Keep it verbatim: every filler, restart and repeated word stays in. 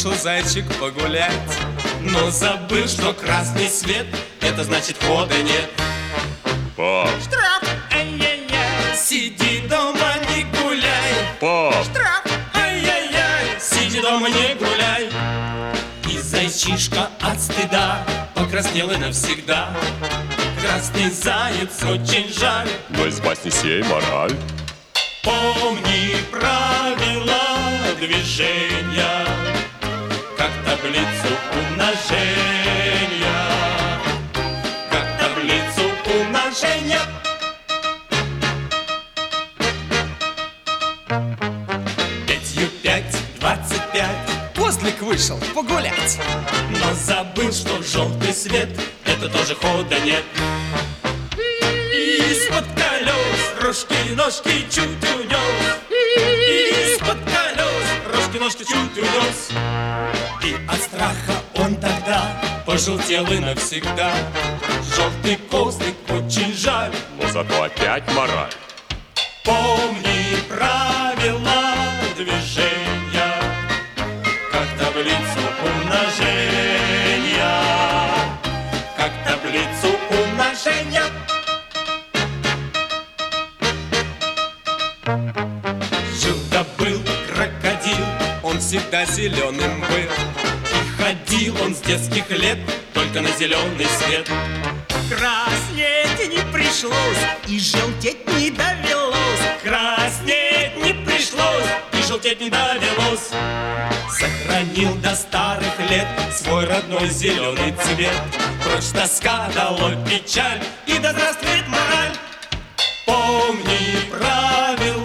вышел зайчик погулять, но забыл, что красный свет — это значит хода нет. Пап! Штраф! Ай-яй-яй! Сиди дома, не гуляй! Пап! Штраф! Ай-яй-яй! Сиди дома, не гуляй! И зайчишка от стыда покраснел и навсегда. Красный заяц очень жаль, но из басни сей мораль. Помни правила движения, как таблицу умножения, как таблицу умножения. Пятью пять, двадцать пять. Козлик вышел погулять, но забыл, что желтый свет — это тоже хода нет. Из-под колес рожки-ножки чуть унес, из-под колес рожки-ножки чуть унес. И от страха он тогда пожелтел и навсегда. Желтый козлик очень жаль, но зато опять мораль. Помни правила движения, как таблицу умножения, как таблицу умножения. Жил-да был крокодил, он всегда зеленым был, и ходил он с детских лет только на зеленый свет. Краснеть не пришлось, и желтеть не довелось. Краснеть не пришлось, и желтеть не довелось. Сохранил до старых лет свой родной зеленый цвет. Прочь тоска, долой печаль, и да здравствует мораль. Помни правила